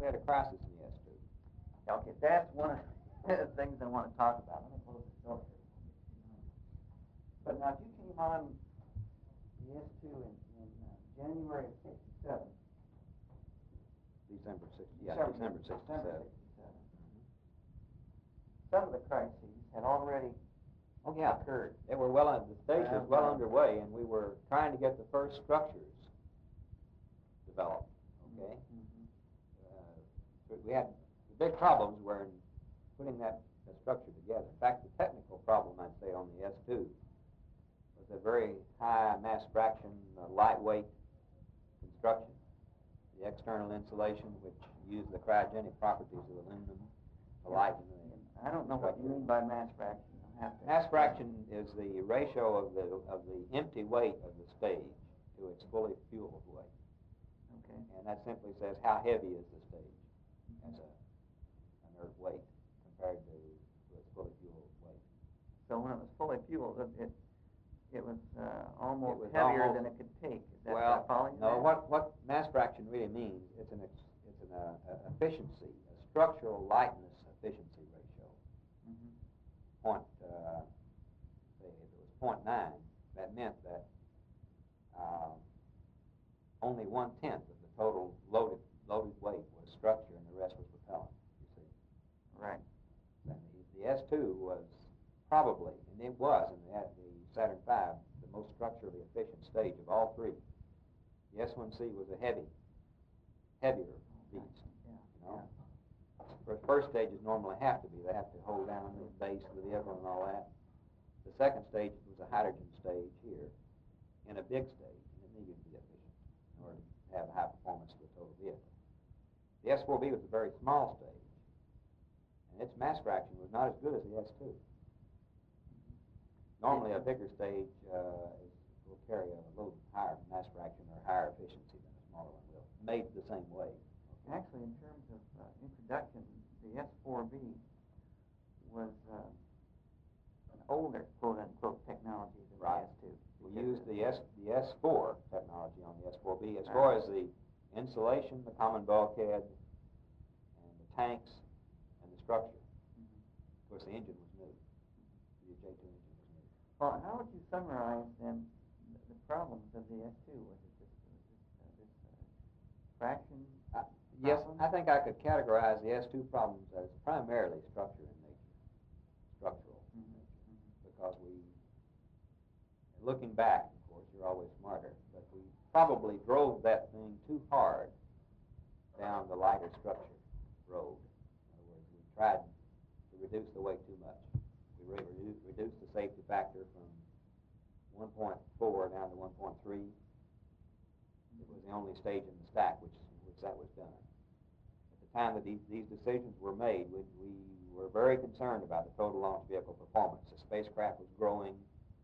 We had a crisis in the S2. Okay, that's one of the things I want to talk about. Let me close this door here. But now, if you came on the S2 in January of '67. December 67. Some of the crises had already occurred. They were the stage was well underway, and we were trying to get the first structures developed. Okay. We had the big problems were in putting that structure together. In fact, the technical problem, I'd say, on the S2 was a very high mass fraction, lightweight construction. The external insulation, which used the cryogenic properties of aluminum, the light. I don't know what you mean by mass fraction. Mass fraction is the ratio of the empty weight of the stage to its fully fueled weight. Okay. And that simply says how heavy is the stage as a inert weight compared to its fully fueled weight. So when it was fully fueled, it was almost heavier than it could take. Is that well, following no. that? What mass fraction really means, it's an efficiency, a structural lightness efficiency ratio. Point, say if it was 0.9, that meant that only 1/10 of the total loaded weight was structure, and the rest was propellant. You see. Right. And the S2 was probably, and it was in the Saturn V, the most structurally efficient stage of all three. The S1C was a heavier beast. Yeah. You know. First stages normally have to be. They have to hold down the base of the vehicle and all that. The second stage was a hydrogen stage here in a big stage, and it needed to be efficient in order to have high performance of the total vehicle. The S4B was a very small stage, and its mass fraction was not as good as the S2. Normally, a bigger stage will carry a little higher mass fraction or higher efficiency than a smaller one will, made the same way. Actually, in terms of introduction, the S4B was an older, quote-unquote, technology than the S2. We used the S4 technology on the S4B as far as the insulation, the common bulkhead, and the tanks, and the structure. Of course, the engine was new. The J2 engine was new. Well, how would you summarize, then, the problems of the S2? Was it this fraction? Yes, I think I could categorize the S2 problems as primarily structural in nature, because looking back, of course, you're always smarter, but we probably drove that thing too hard down the lighter structure road. In other words, we tried to reduce the weight too much. We reduced the safety factor from 1.4 down to 1.3. It was the only stage in the stack which that was done. At the time that these decisions were made, we were very concerned about the total launch vehicle performance. The spacecraft was growing,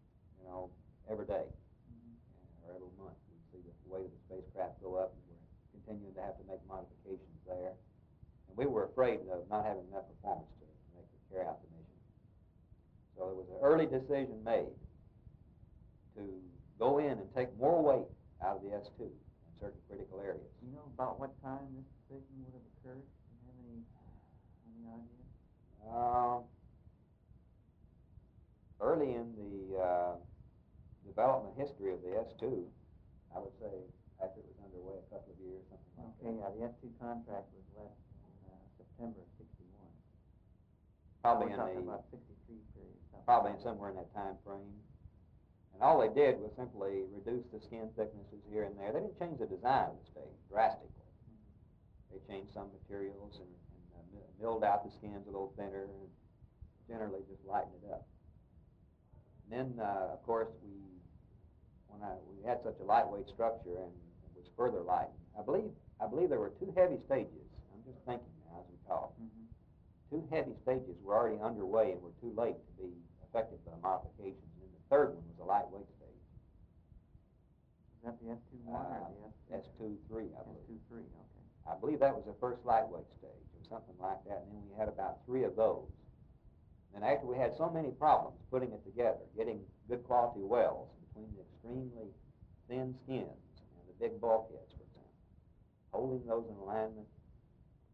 every day or every month. We'd see the weight of the spacecraft go up, and we're continuing to have to make modifications there. And we were afraid of not having enough performance to carry out the mission. So there was an early decision made to go in and take more weight out of the S2 in certain critical areas. Do you know about what time this decision would have occurred? Do you have any idea? Early in the development history of the S2, I would say after it was underway a couple of years, something like that. Okay, yeah, the S2 contract was let in September of '61. Probably about '63 period. Probably somewhere in that time frame. And all they did was simply reduce the skin thicknesses here and there. They didn't change the design of the stage drastically. They changed some materials and milled out the skins a little thinner and generally just lightened it up. And then, of course, we had such a lightweight structure and it was further lightened. I believe there were two heavy stages. I'm just thinking now as we talk. Two heavy stages were already underway and were too late to be affected by modifications. And then the third one was a lightweight stage. Is that the S2-1 or the S2-3, I believe. S2-3, okay. I believe that was the first lightweight stage or something like that, and then we had about 3 of those. And after we had so many problems putting it together, getting good quality welds between the extremely thin skins and the big bulkheads, for example, holding those in alignment,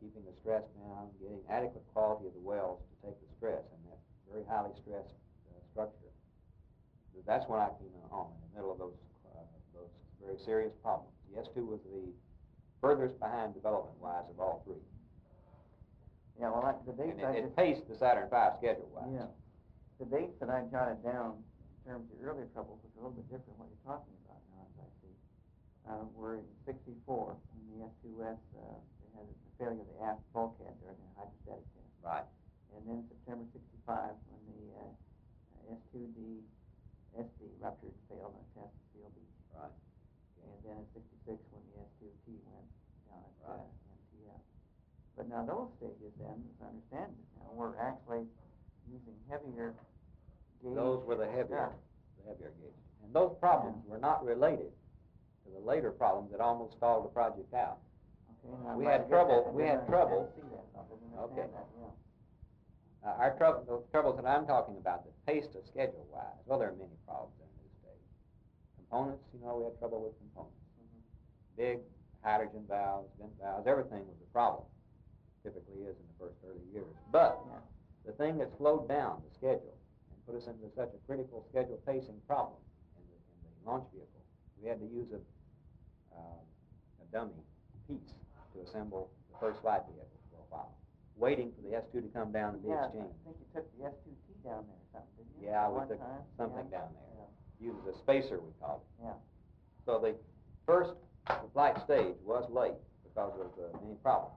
keeping the stress down, getting adequate quality of the wells to take the stress in that very highly stressed structure. That's when I came home, in the middle of those very serious problems. The S2 was the furthest behind development-wise of all three. Yeah, well, the dates and it paced the Saturn V schedule-wise. Yeah. The dates that I jotted down in terms of earlier troubles, which are a little bit different what you're talking about now, as I see, were in '64 when the S2S they had the failure of the aft bulkhead during the hydrostatic test. Right. And then September '65 when the S2D SD ruptured, failed on a test at Seal Beach. Right. And then in '66 when the S2T went down at Right. MTF. But now those stages then, as I understand it now, we're actually using heavier gauge. Those were the heavier stuff. gauge. And those problems were not related to the later problems that almost stalled the project out. Okay, now We I had get trouble- that. we I had didn't trouble. understand that. I didn't Okay. understand that, yeah. Those troubles that I'm talking about that paced us schedule-wise, well, there are many problems in this stage. Components, we had trouble with components. Big hydrogen valves, vent valves, everything was a problem. Typically is in the first early years. But the thing that slowed down the schedule and put us into such a critical schedule pacing problem in the launch vehicle, we had to use a dummy piece to assemble the first flight vehicle for a while, waiting for the S2 to come down and be Yeah, exchanged. I think you took the S2T down there or something, didn't you? Yeah, At we one took time? something Yeah. down there. Yeah. Used a spacer, we called it. Yeah. So the first flight stage was late because of many problems.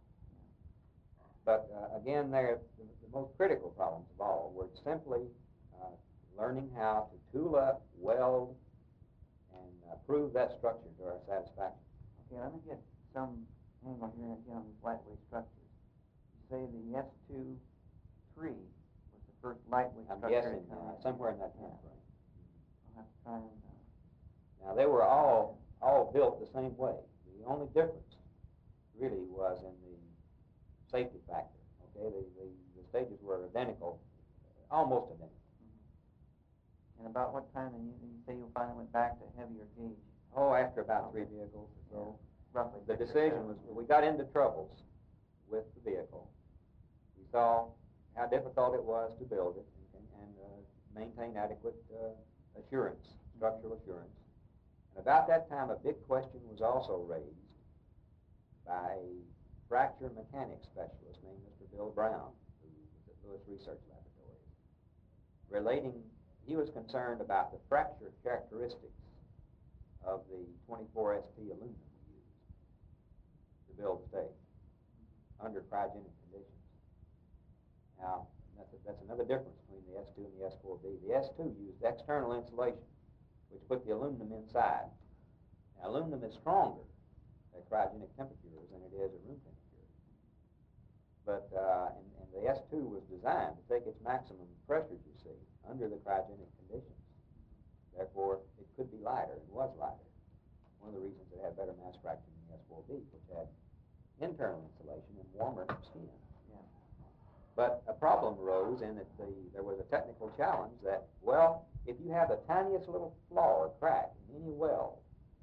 But again, the most critical problems of all were simply learning how to tool up, weld, and prove that structure to our satisfaction. Okay, let me get some angle here again on these lightweight structures. You say the S2-3 was the first lightweight I'm structure. guessing to come in. somewhere in that Yeah. time frame. I'll have to try and... Now, they were all built the same way. The only difference really was in the safety factor. Okay, the stages were identical, almost identical. And about what time did you say you finally went back to heavier gauge? Oh, after about 3 vehicles or so. Roughly. The 6 or decision 7. was, we got into troubles with the vehicle. We saw how difficult it was to build it and maintain adequate assurance, structural assurance. And about that time, a big question was also raised by a fracture mechanics specialist named Mr. Bill Brown, who was at Lewis Research Laboratories, relating, he was concerned about the fracture characteristics of the 24ST aluminum we used to build the stage under cryogenic conditions. Now, that's another difference between the S2 and the S4B. The S2 used external insulation, which put the aluminum inside. Now, aluminum is stronger at cryogenic temperatures than it is at room temperature. But and the S2 was designed to take its maximum pressures, you see, under the cryogenic conditions. Therefore, it could be lighter and was lighter. One of the reasons it had better mass fraction than the S4B, which had internal insulation and warmer skin. Yeah. But a problem arose in that there was a technical challenge that, well, if you have the tiniest little flaw or crack in any weld,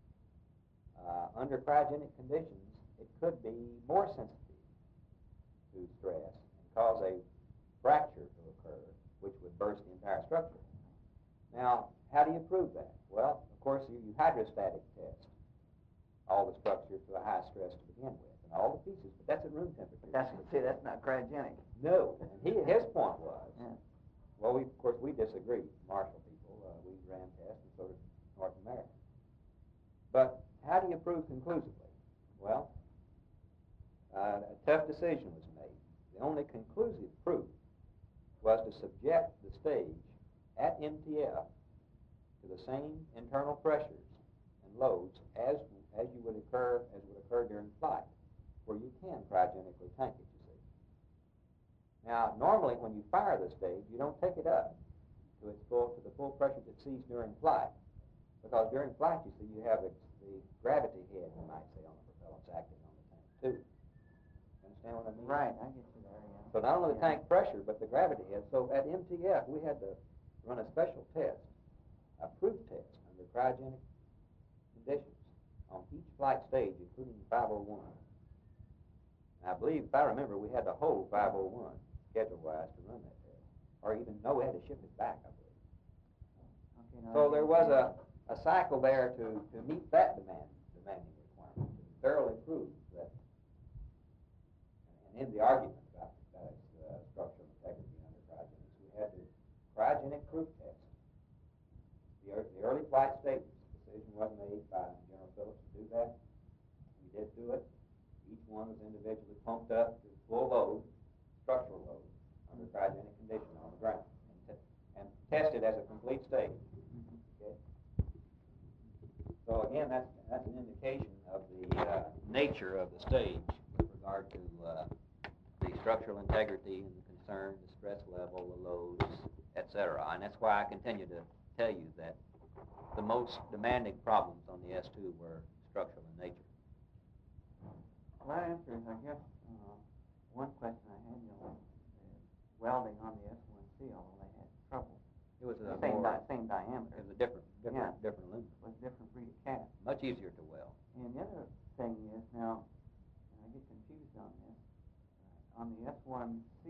under cryogenic conditions, it could be more sensitive to stress and cause a fracture to occur, which would burst the entire structure. Now, how do you prove that? Well, of course, you hydrostatic test all the structure to a high stress to begin with, and all the pieces, but that's at room temperature. That's not cryogenic. No, and his point was, Yeah. well, of course, we disagree, Marshall people. We ran tests, and so did North America. But how do you prove conclusively? Well, a tough decision was made. The only conclusive proof was to subject the stage at MTF to the same internal pressures and loads as would occur during flight, where you can cryogenically tank it, you see. Now, normally when you fire the stage, you don't take it up to the full pressures it sees during flight, because during flight, you see, you have the gravity head, you might say, on the propellants acting on the tank too. You understand what I mean? Right, I get you there, yeah. So not only the tank pressure, but the gravity head. So at MTF, we had to run a special test, a proof test under cryogenic conditions on each flight stage, including 501. And I believe, if I remember, we had the whole 501 schedule-wise to run that test. Or even, no, we had to ship it back, I believe. Okay, now So there was a cycle there to meet that demanding requirement, to thoroughly prove that, and in the argument about structural integrity under cryogenics, we had the cryogenic proof test. The early flight stages, the decision was made by General Phillips to do that. We did do it. Each one was individually pumped up to full load, structural load, under cryogenic condition on the ground, and tested as a complete stage. Okay. So again, that's an indication of the nature of the stage with regard to the structural integrity and the concern, the stress level, the loads, etc. And that's why I continue to tell you that the most demanding problems on the S2 were structural in nature. Well, that answers, I guess, one question I had, welding on the S1C, although they had trouble. It was a same it diameter. was a different aluminum. It was a different breed of cast. Much easier to weld. And the other thing is now, and I get confused on this, on the S1C,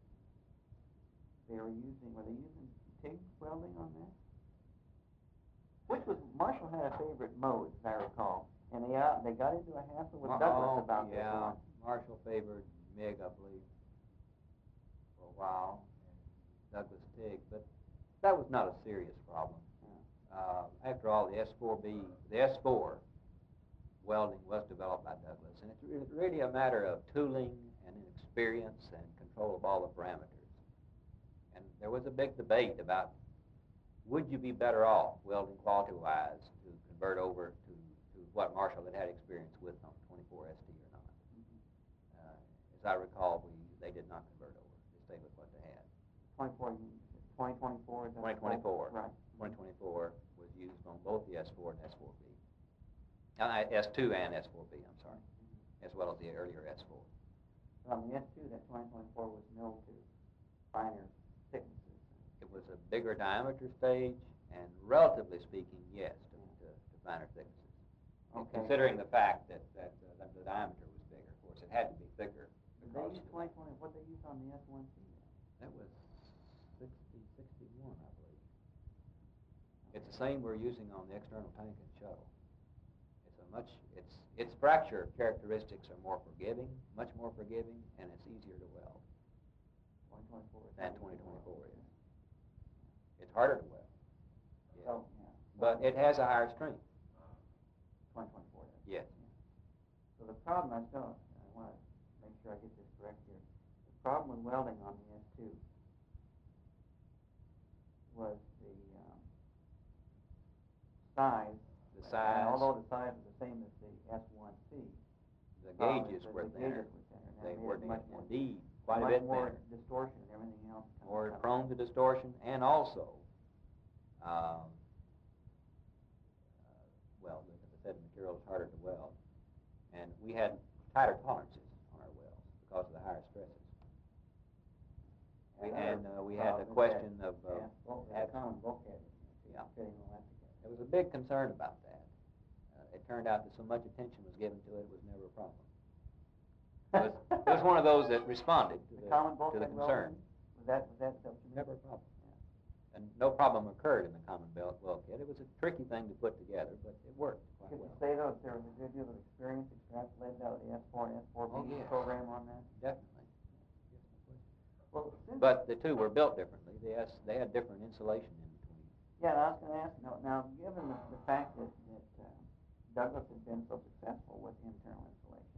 were they using TIG welding on that? Which was, Marshall had a favorite mode, as I recall, and they got into a hassle with Douglas about this one. Marshall favored MIG, I believe, for a while, and Douglas TIG, but that was not a serious problem. After all, the S4 welding was developed by Douglas, and it's really a matter of tooling and experience and control of all the parameters. And there was a big debate about, would you be better off welding quality-wise to convert over to what Marshall had experience with on 24ST or not? As I recall, they did not convert over. They stayed with what they had. 2024 is that 2024. Right. 2024 was used on both the S4 and S4B. S2 and S4B, I'm sorry, as well as the earlier S4. But on the S2, that 2024 was milled to finer thicknesses. It was a bigger diameter stage, and relatively speaking, yes, to finer thicknesses. Okay. Considering the fact that the diameter was bigger. Of course, it had to be thicker. Did they use 2020? What they used on the S1C? That was 61, I believe. It's the same we're using on the external tank and shuttle. Its fracture characteristics are more forgiving, much more forgiving, and it's easier to weld. 2024 than 2024 is. It's harder to weld. Yeah. Oh, yeah. But it has a higher strength. 2024. Yes. So the problem, I want to make sure I get this correct here. The problem with welding on the S2 was the size. The size. And although the size was the same as the S1C, the gauges were thinner. Gauges were thinner. They were much more, indeed quite a bit more thinner. distortion and everything else. More prone to distortion, and also, well, as I said, the material is harder to weld, and we had tighter tolerances on our welds because of the higher stresses. We had the question of common bulkhead. Yeah. Fitting elastic. There was a big concern about that. It turned out that so much attention was given to it, it was never a problem. It was one of those that responded to the concern. Was that what you meant? Never a problem. Yeah. And no problem occurred in the common bulkhead. It was a tricky thing to put together, but it worked quite Could well. you say, though, that there was a good deal of experience extrapolated out of the S4 and S4B program on that? Definitely. Well, But the two were built differently. They had different insulation in between. Yeah, and I was going to ask, now given the fact that Douglas had been so successful with internal insulation,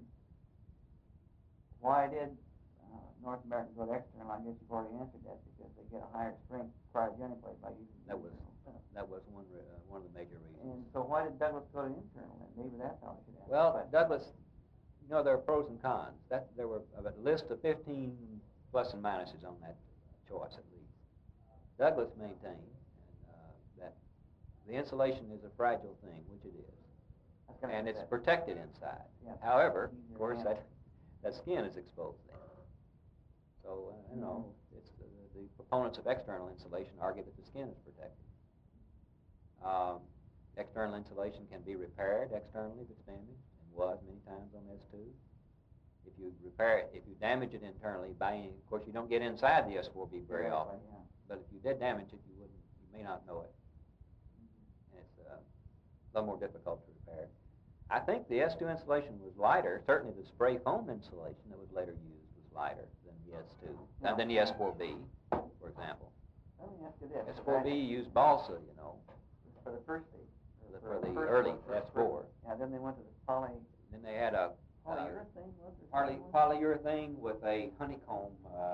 why did North American go to external? I guess you've already answered that, because they get a higher strength cryogenically by using internal stuff. That was one of the major reasons. And so why did Douglas go to internal then? Maybe that's how I should ask. Well, Douglas, there are pros and cons. There were a list of 15 plus and minuses on that choice, at least. Douglas maintained that the insulation is a fragile thing, which it is, and it's protected inside. Yeah. However, of course, that skin is exposed then. So, it's the proponents of external insulation argue that the skin is protected. External insulation can be repaired externally if it's damaged, and was many times on S2. If you repair it, if you damage it internally, of course, you don't get inside the S4B very often. Yeah. But if you did damage it, you may not know it. And it's a little more difficult to repair. I think the S2 insulation was lighter. Certainly, the spray foam insulation that was later used was lighter than the S2, than the S4B, for example. Let me ask you this. S4B used balsa, you know, For the first stage. for the first early one, S4. Yeah, then they went to the Then they had a polyurethane, was it? polyurethane with a honeycomb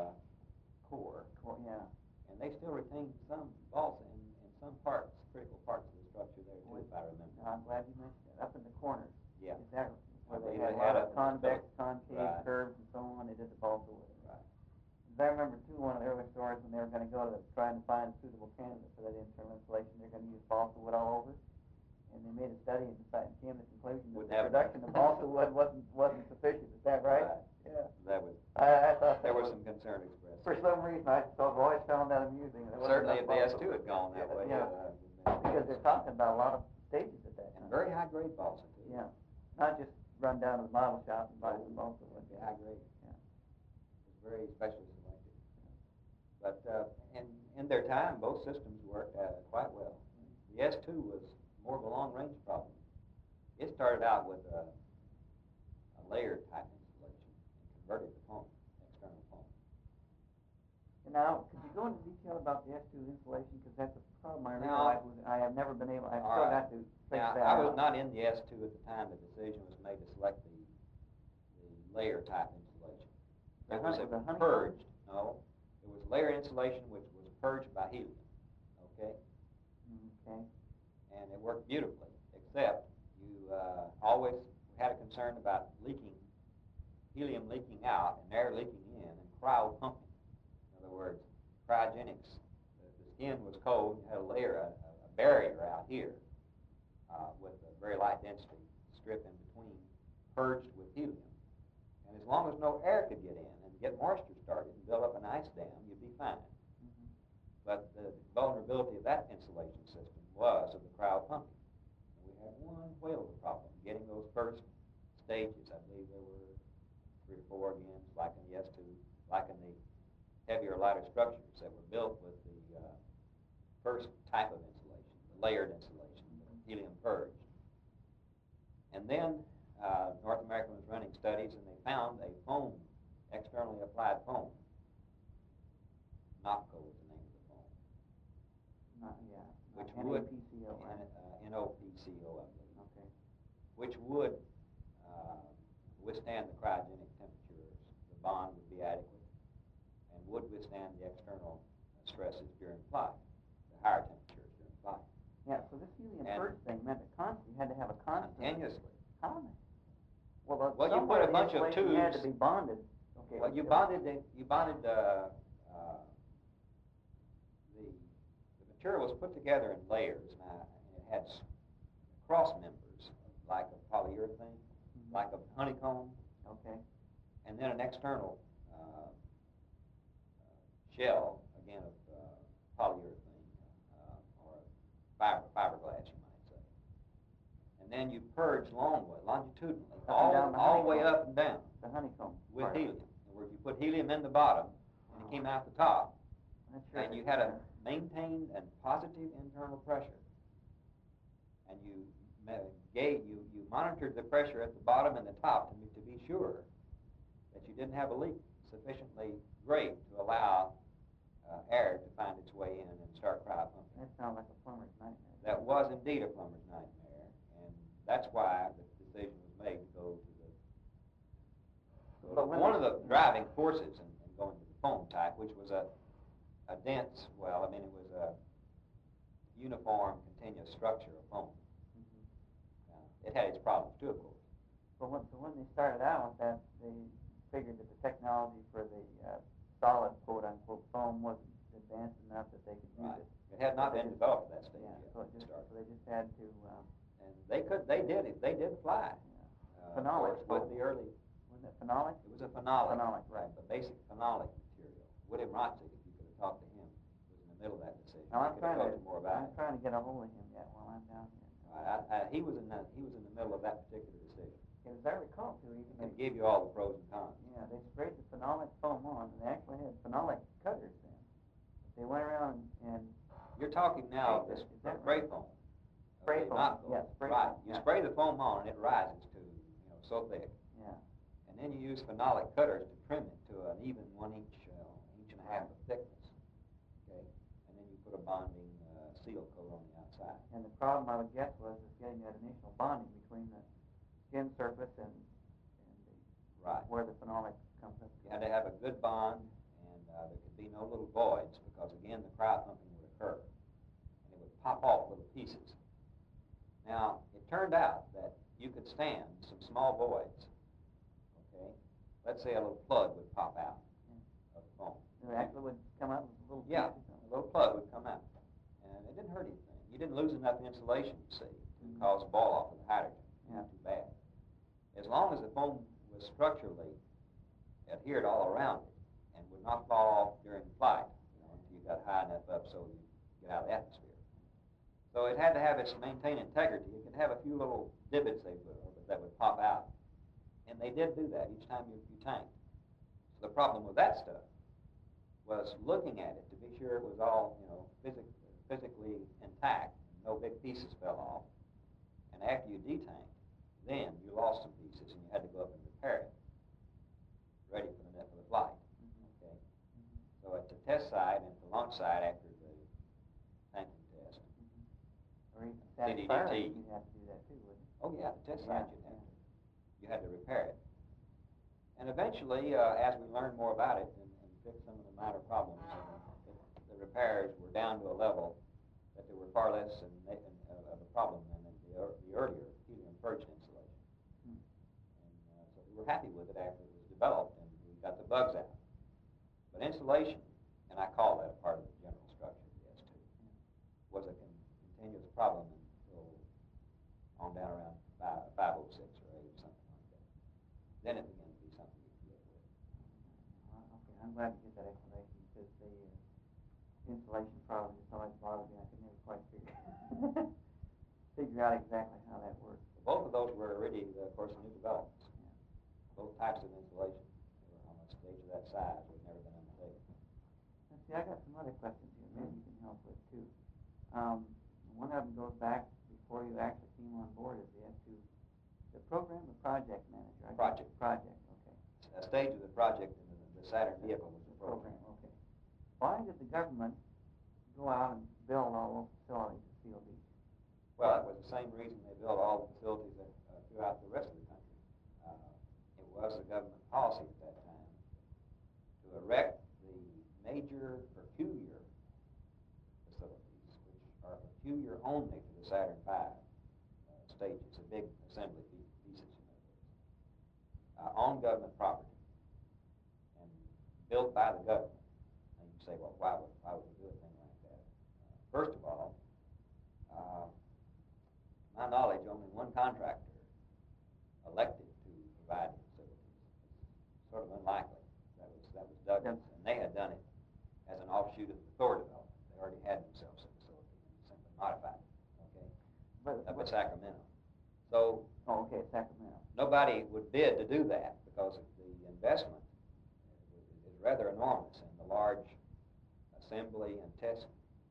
core, Yeah. and they still retain some balsa in some parts, critical parts of the structure there too, if I remember. No, I'm glad you mentioned that. Up in the corners. Yeah. Is that where they believe had a they had lot of a- convex, concave, Right. curves, and so on? They did the balsa with it. Right. I remember too, one of the early stories when they were going to go to trying to find a suitable candidate for that internal insulation, they're going to use balsa wood all over. And they made a study and decided, came to the conclusion that Wouldn't the have production of balsa wood wasn't sufficient. Is that right? Yeah. That was I thought there that was some concern expressed. for some reason I've always found that amusing. There wasn't Certainly, if enough the balsa S2 wood. had gone that way, Yeah. Because they're talking about a lot of stages at that and time. very high grade balsa too. Yeah. Not just run down to the model shop and buy some balsa wood. Very high grade. Yeah. It was very specially selected. But in their time, both systems worked quite well. The S2 was more of a long range problem. It started out with a layered type insulation and converted to foam, external foam. And now, could you go into detail about the S2 insulation? Because that's a problem I Now- realize I have never been able, I've All still right. got to fix Now, that I was out. not in the S2 at the time the decision was made to select the layer type insulation. The It was honey- the honeycomb? purged. No, it was layer insulation which was purged by helium. Okay, Okay. and it worked beautifully, except you always had a concern about helium leaking out and air leaking in, and cryo pumping. In other words, cryogenics. The skin was cold, you had a layer, a barrier out here with a very light density strip in between, purged with helium. And as long as no air could get in and get moisture started and build up an ice dam, you'd be fine. Mhm. But the vulnerability of that insulation system was of the cryo pumping. And we had one whale of a problem getting those first stages. I believe there were 3 or 4 again, like in the S2, like in the heavier, lighter structures that were built with the first type of insulation, the layered insulation, the helium purged. And then North America was running studies, and they found a foam, externally applied foam. NOPCO was the name of the foam. Yeah. Which NAPCO, would, right? NOPCO, I believe, Okay. which would withstand the cryogenic temperatures. The bond would be adequate and would withstand the external stresses during flight, the higher temperatures during flight. Yeah, so this helium And- purge thing meant you had to have a constant. Continuously. How? Well, Well, you somewhere put a the bunch of insulation had to tubes- be bonded. Okay. Well, you so- bonded the material was put together in layers, and it had cross members, like a polyurethane, Mhm. like a honeycomb, Okay. and then an external shell, again of polyurethane or fiberglass, you might say. And then you purge longitudinally, Up and down the all the way honeycomb. up and down The honeycomb. with part. helium. In other words, you put helium in the bottom, and it came out the top, That's right. and you had a maintained and positive internal pressure. And you monitored the pressure at the bottom and the top to be sure that you didn't have a leak sufficiently great to allow air to find its way in and start cryo pumping. That sounds like a plumber's nightmare. That was indeed a plumber's nightmare, and that's why the decision was made to go to the. But when One they- of the driving forces in going to the foam type, which was a dense, it was a uniform, continuous structure of foam. Mhm. It had its problems too, of course. But when they started out with that, they figured that the technology for the solid, quote unquote, foam wasn't advanced enough that they could use Right. it. It had not So they been just- developed at that stage Yeah, yet. so, when it started. they just had to, And they did fly. Of Phenolic course, with foam. the early, wasn't it phenolic? it was a phenolic. Phenolic, right. The basic phenolic material. William Rotzig, if you could have talked to him, was in the middle of that decision. Now, He I'm could have trying told you more about I'm it. trying to get a hold of him yet while I'm down here. He was in the middle of that particular decision. As I recall, too, And gave you all the pros and cons. talking now of this Is that spray foam. Spray Okay, foam, not yeah, spray right. foam, You yeah. spray the foam on and it rises to, so thick. Yeah. And then you use phenolic cutters to trim it to an even 1 inch, inch and a half of thickness. Okay? And then you put a bonding seal coat on the outside. And the problem I would guess was getting that initial bonding between the skin surface and the, Right. where the phenolic comes up. You had to have a good bond, and there could be no little voids because, again, the cryo pumping would occur. And it would pop off little pieces. Now, it turned out that you could stand some small voids. Okay? Let's say a little plug would pop out of the foam. It actually would come out with a little Yeah, piece or a little plug would come out. And it didn't hurt anything. You didn't lose enough insulation, you see, to cause a ball off of the hydrogen. Not too bad. As long as the foam was structurally adhered all around it and would not fall off during flight, until you got high enough up so you get out of the atmosphere. So it had to have its maintain integrity. It could have a few little divots that would pop out. And they did do that each time you tanked. So the problem with that stuff was looking at it to be sure it was all, physically intact, no big pieces fell off. And after you detanked, then you lost some pieces and you had to go up and repair it, ready for the flight. Okay. So at the test site and the launch site after the tanking test. even static fire, DDT. you'd have to do that too, wouldn't you? Oh yeah, the test Yeah, site you had to repair it. And eventually, as we learned more about it and fixed some of the minor problems, the repairs were down to a level that they were far less of a problem than the earlier helium-purged insulation. And so we were happy with it after it was developed and we got the bugs out. But insulation, and I call that a part of the general structure of the S2, was a continuous problem until on down around 506 or 8 or something like that. Then it began to be something you could live with. Okay, I'm glad to get that explanation because the insulation problem just always bothered me. I could never quite figure out exactly how that works. Both of those were already, of course, new developments. Both types of insulation were on a stage of that size was never been undertaken. Now, see, I got some other questions here. Maybe you can help with too. One of them goes back before you actually came on board as the S2, the program or project manager. Project. Project. Okay. A stage of the project in the Saturn vehicle was the program. Okay. Why did the government go out and build all those facilities at Seal Beach? Well, it was the same reason they built all the facilities throughout the rest of the country. It was the government policy at that time to erect the major peculiar facilities, which are peculiar only to the Saturn V stages, the big assembly pieces, on government property and built by the government. And you say, well, why would we do a thing like that? First of all, to my knowledge, only one contractor elected to provide the facilities. It's sort of unlikely. That was Douglas, and they had done it as an offshoot of the Thor development. They already had themselves a facility and simply modified it. Okay, up at Sacramento. So. Oh, okay, Sacramento. Nobody would bid to do that because the investment is rather enormous in the large assembly and test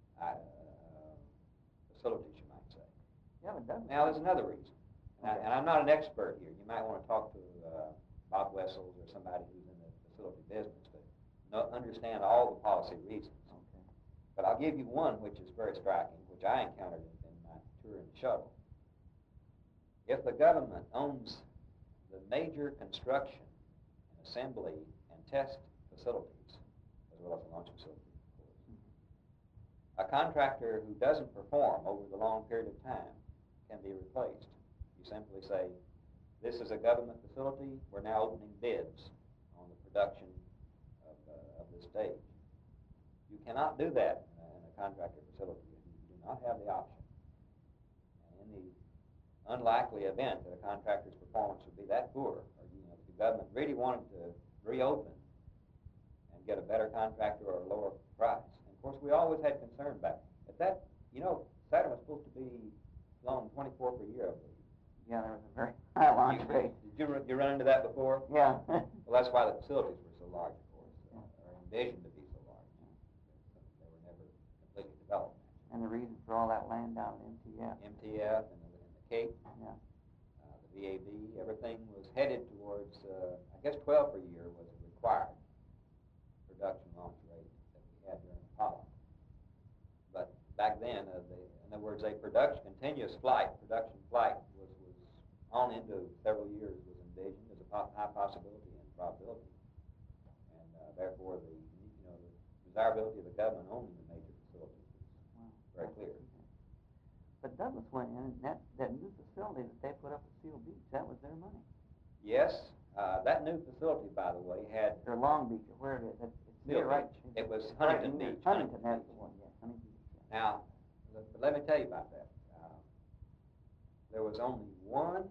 facilities, you might say. Yeah, but Douglas. Now, there's another reason, and I'm not an expert here. You might want to talk to Bob Wessels or somebody who's in the facility business to understand all the policy reasons. Okay. But I'll give you one which is very striking, which I encountered in my tour in the shuttle. If the government owns the major construction and assembly and test facilities, as well as the launch facility, of course, a contractor who doesn't perform over the long period of time can be replaced. You simply say, this is a government facility, we're now opening bids on the production of this stage. You cannot do that in a contractor facility. You do not have the option. And in the unlikely event that a contractor's performance would be that poor, or if the government really wanted to reopen and get a better contractor or a lower price. And of course, we always had concern back at that. Saturn was supposed to be flown 24 per year, I believe. Yeah, there was a very high launch rate. Did you run into that before? Yeah. Well, that's why the facilities were so large, of course, or envisioned to be so large. They were never completely developed. And the reason for all that land down at MTF. MTF and the Cape, Yeah. the VAB, everything was headed towards, I guess 12 per year was a required production launch rate that we had during Apollo. But back then, in other words, a continuous production flight was on into several years was envisioned as a high possibility and probability. And therefore, the desirability of the government owning the major facilities was very clear. But Douglas went in, and that new facility that they put up at Seal Beach, that was their money. Yes, that new facility, by the way, had Or Long Beach, or where it is. It's Seal near, right? Beach. It was right Huntington near- Beach. Huntington, that's the one, yeah. Huntington Beach. Yeah. Now, let me tell you about that. There was only one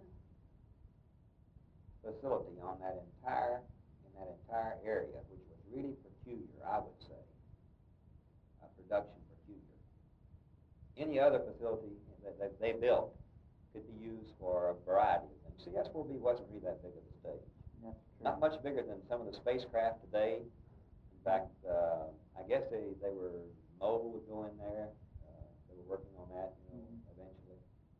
facility in that entire area, which was really peculiar, I would say, production peculiar. Any other facility that they built could be used for a variety of things. See, S4B wasn't really that big of a stage. That's true. Not much bigger than some of the spacecraft today. In fact, I guess Mold was going there. They were working on that, eventually.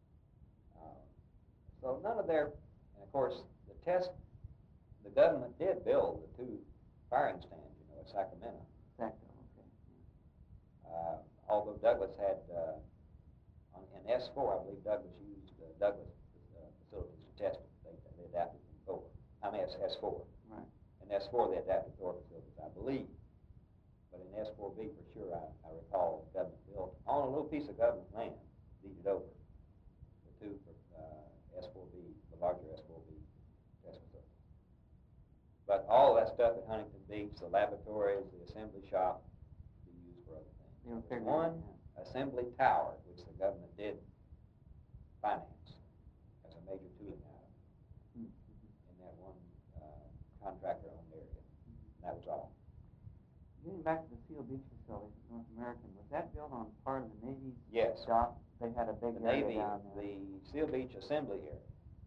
So none of their, and of course, the government did build the two firing stands, at Sacramento. Sacramento, okay. Although Douglas had, in S4, I believe Douglas used Douglas facilities to test it. They adapted from Thor. S4. Right. In S4, they adapted Thor facilities, I believe. But in S4B, for sure, I recall the government built on a little piece of government land, deeded over, the two for S4B, the larger S4B test facilities. But all that stuff at Huntington Beach, the laboratories, the assembly shop, be used for other things. They were There was figuring one assembly tower, which the government did finance as a major tooling item in that one contractor-owned area. And that was all. Getting back to the Seal Beach facility, North American, was that built on part of the Navy's Yes. dock? They had a big The area Navy, down there. the Seal Beach assembly area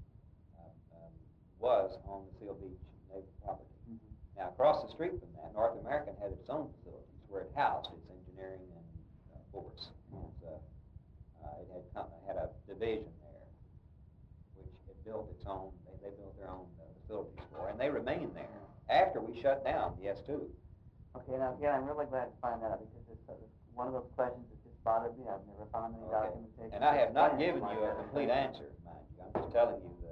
was on the Seal Beach Naval property. Now, across the street from that, North American had its own facilities where it housed its engineering and force. It had a division there, which it built its own. They built their own facilities for, and they remained there after we shut down the S2. Okay, now again, I'm really glad to find that out because it's one of those questions that just bothered me. I've never found any documentation. And I have not explaining given like you a that. complete answer, mind you. I'm just telling you